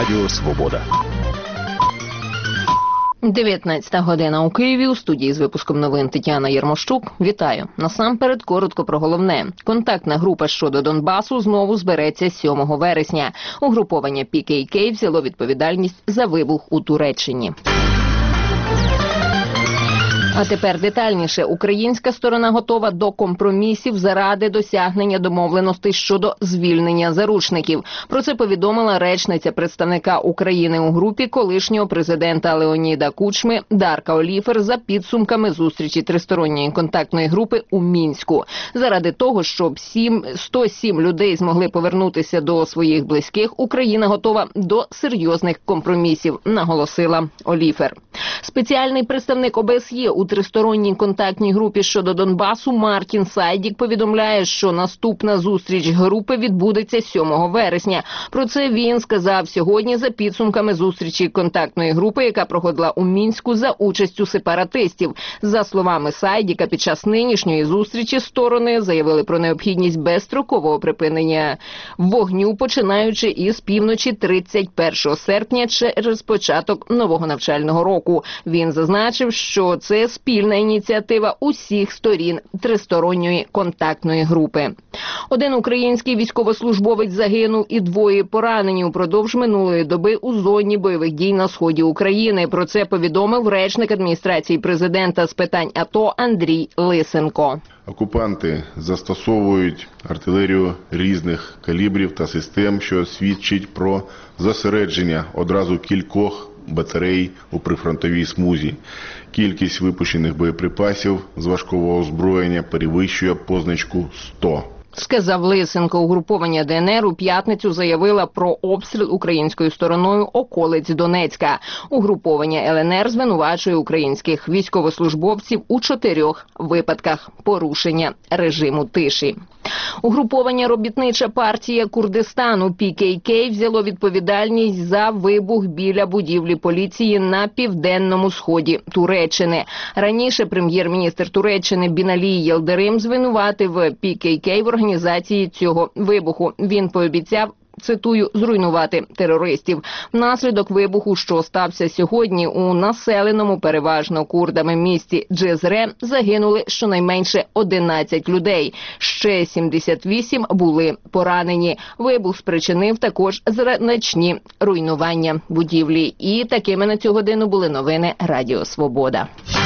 Радіо Свобода. 19 година у Києві. У студії з випуском новин Тетяна Єрмощук. Вітаю. Насамперед, коротко про головне. Контактна група щодо Донбасу знову збереться 7 вересня. Угруповання PKK взяло відповідальність за вибух у Туреччині. А тепер детальніше. Українська сторона готова до компромісів заради досягнення домовленостей щодо звільнення заручників. Про це повідомила речниця представника України у групі колишнього президента Леоніда Кучми Дарка Оліфер за підсумками зустрічі тристоронньої контактної групи у Мінську. Заради того, щоб 107 людей змогли повернутися до своїх близьких, Україна готова до серйозних компромісів, наголосила Оліфер. Спеціальний представник ОБСЄ у тристоронній контактній групі щодо Донбасу Мартін Сайдік повідомляє, що наступна зустріч групи відбудеться 7 вересня. Про це він сказав сьогодні за підсумками зустрічі контактної групи, яка проходила у Мінську за участю сепаратистів. За словами Сайдіка, під час нинішньої зустрічі сторони заявили про необхідність безстрокового припинення вогню, починаючи із півночі 31 серпня через початок нового навчального року. Він зазначив, що це спільна ініціатива усіх сторін тристоронньої контактної групи. Один український військовослужбовець загинув і 2 поранені упродовж минулої доби у зоні бойових дій на сході України. Про це повідомив речник адміністрації президента з питань АТО Андрій Лисенко. Окупанти застосовують артилерію різних калібрів та систем, що свідчить про зосередження одразу кількох батарей у прифронтовій смузі. Кількість випущених боєприпасів з важкого озброєння перевищує позначку 100. Сказав Лисенко. Угруповання ДНР у п'ятницю заявила про обстріл українською стороною околиць Донецька. Угруповання ЛНР звинувачує українських військовослужбовців у 4 випадках порушення режиму тиші. Угруповання «Робітнича партія Курдистану» PKK взяло відповідальність за вибух біля будівлі поліції на південному сході Туреччини. Раніше прем'єр-міністр Туреччини Біналі Єлдерим звинуватив PKK в організації цього вибуху. Він пообіцяв, цитую, зруйнувати терористів. Внаслідок вибуху, що стався сьогодні у населеному переважно курдами місті Джезре, загинули щонайменше 11 людей. Ще 78 були поранені. Вибух спричинив також значні руйнування будівлі. І такими на цю годину були новини Радіо Свобода.